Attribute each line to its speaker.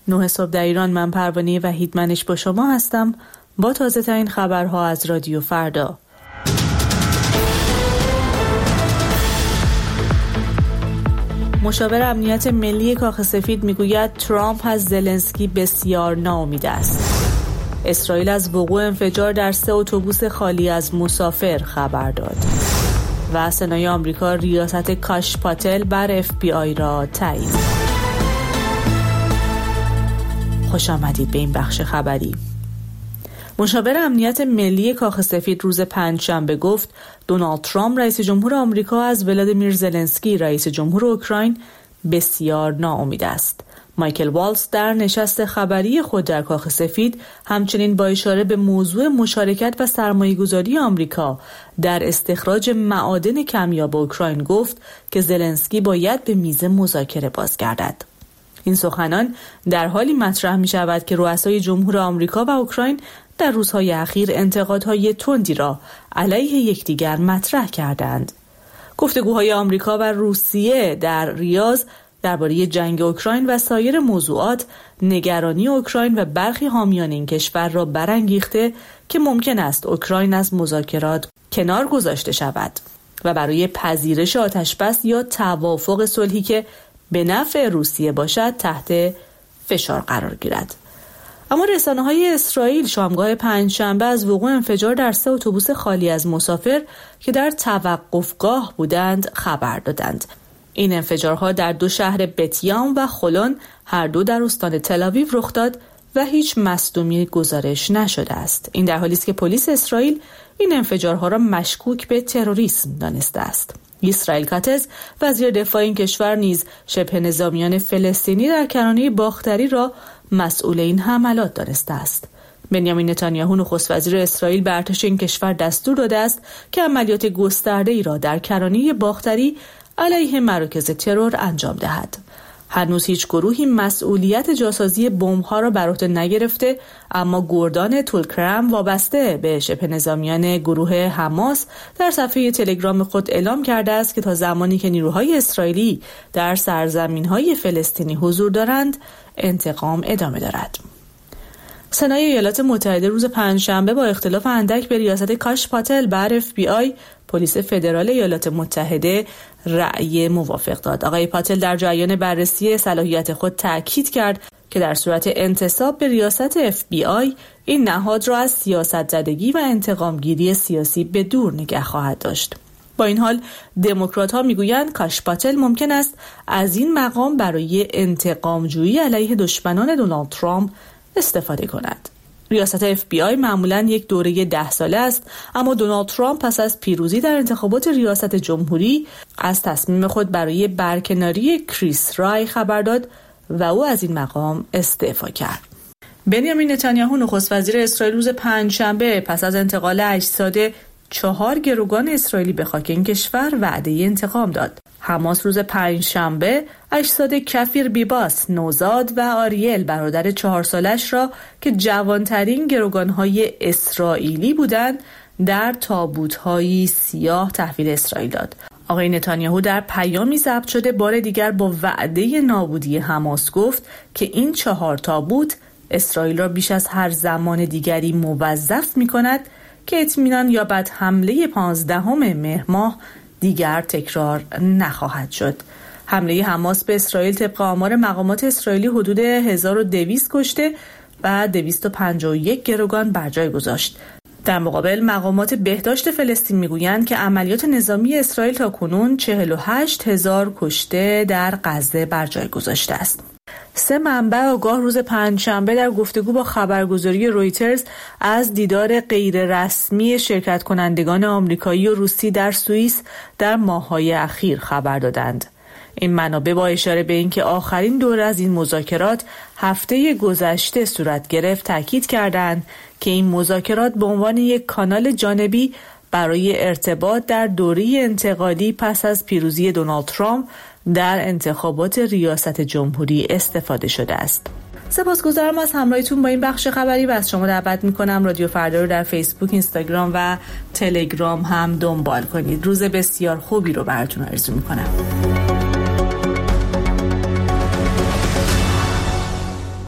Speaker 1: 9 صبح در ایران. من پروانه وحیدمنش با شما هستم با تازه ترین خبرها از رادیو فردا. مشاور امنیت ملی کاخ سفید میگوید ترامپ از زلنسکی بسیار ناامید است. اسرائیل از وقوع انفجار در 3 اتوبوس خالی از مسافر خبر داد. و سنای آمریکا ریاست کاش پاتل بر FBI را تایید. خوش آمدید به این بخش خبری. مشاور امنیت ملی کاخ سفید روز پنجشنبه گفت دونالد ترامپ رئیس جمهور آمریکا از ولادیمیر زلنسکی رئیس جمهور اوکراین بسیار ناامید است. مایکل والتز در نشست خبری خود در کاخ سفید همچنین با اشاره به موضوع مشارکت و سرمایه‌گذاری آمریکا در استخراج معادن کمیاب اوکراین گفت که زلنسکی باید به میز مذاکره بازگردد. این سخنان در حالی مطرح می شود که رؤسای جمهور آمریکا و اوکراین در روزهای اخیر انتقادهای تندی را علیه یکدیگر مطرح کردند. گفتگوهای آمریکا و روسیه در ریاض درباره جنگ اوکراین و سایر موضوعات نگرانی اوکراین و برخی حامیان این کشور را برانگیخته که ممکن است اوکراین از مذاکرات کنار گذاشته شود و برای پذیرش آتشبس یا توافق صلحی که به نفع روسیه باشد تحت فشار قرار گیرد. اما رسانه‌های اسرائیل شامگاه پنجشنبه از وقوع انفجار در 3 اتوبوس خالی از مسافر که در توقفگاه بودند خبر دادند. این انفجارها در 2 شهر بتیام و خلون هر دو در استان تل‌آویو رخ داد و هیچ مصدومی گزارش نشده است. این در حالی است که پلیس اسرائیل این انفجارها را مشکوک به تروریسم دانسته است. اسرائیل کاتز وزیر دفاع این کشور نیز شبه نظامیان فلسطینی در کرانه باختری را مسئول این حملات دانسته است. بنیامین نتانیاهو نخست وزیر اسرائیل به ارتش این کشور دستور داده است که عملیات گسترده‌ای را در کرانه باختری علیه مراکز ترور انجام دهد. هنوز هیچ گروهی مسئولیت جاسازی بمب‌ها را بر عهده نگرفته، اما گردان تولکرم وابسته به شبه نظامیان گروه حماس در صفحه تلگرام خود اعلام کرده است که تا زمانی که نیروهای اسرائیلی در سرزمین‌های فلسطینی حضور دارند، انتقام ادامه دارد. سنای ایالات متحده روز پنجشنبه با اختلاف اندک به ریاست کاش پاتل بر FBI پلیس فدرال ایالات متحده رأی موافق داد. آقای پاتل در جریان بررسی صلاحیت خود تأکید کرد که در صورت انتصاب به ریاست FBI این نهاد را از سیاست زدگی و انتقامگیری سیاسی به دور نگه خواهد داشت. با این حال دموکرات‌ها میگویند کاش پاتل ممکن است از این مقام برای انتقامجویی علیه دشمنان دونالد ترامپ استفاده کند. ریاست FBI معمولاً یک دوره 10 ساله است، اما دونالد ترامپ پس از پیروزی در انتخابات ریاست جمهوری از تصمیم خود برای برکناری کریس رای خبر داد و او از این مقام استعفا کرد. بنیامین نتانیاهو نخست وزیر اسرائیل روز پنجشنبه پس از انتقال اجساد 4 گروگان اسرائیلی به خاک این کشور وعده انتقام داد. حماس روز پنجشنبه اجساد کفیر بیباس، نوزاد و آریل برادر 4 سالش را که جوانترین گروگان‌های اسرائیلی بودند در تابوت‌های سیاه تحویل اسرائیل داد. آقای نتانیاهو در پیامی ضبط شده بار دیگر با وعده نابودی حماس گفت که این 4 تابوت اسرائیل را بیش از هر زمان دیگری موظف می‌کند که اطمینان یابد حمله 15 مهر ماه دیگر تکرار نخواهد شد. حمله حماس به اسرائیل طبق آمار مقامات اسرائیلی حدود 1200 کشته و 251 گروگان بر جای گذاشت. در مقابل مقامات بهداشت فلسطین میگویند که عملیات نظامی اسرائیل تاکنون 48,000 کشته در غزه بر جای گذاشته است. 3 منبع آگاه روز پنجشنبه در گفتگو با خبرگزاری رویترز از دیدار غیررسمی شرکت کنندگان آمریکایی و روسی در سوئیس در ماه‌های اخیر خبر دادند. این منابع با اشاره به اینکه آخرین دوره از این مذاکرات هفته گذشته صورت گرفت تاکید کردند که این مذاکرات به عنوان یک کانال جانبی برای ارتباط در دوره انتقالی پس از پیروزی دونالد ترامپ در انتخابات ریاست جمهوری استفاده شده است. سپاسگزارم از همراهیتون با این بخش خبری و از شما دعوت میکنم رادیو فردا رو در فیسبوک، اینستاگرام و تلگرام هم دنبال کنید. روز بسیار خوبی رو براتون آرزو میکنم.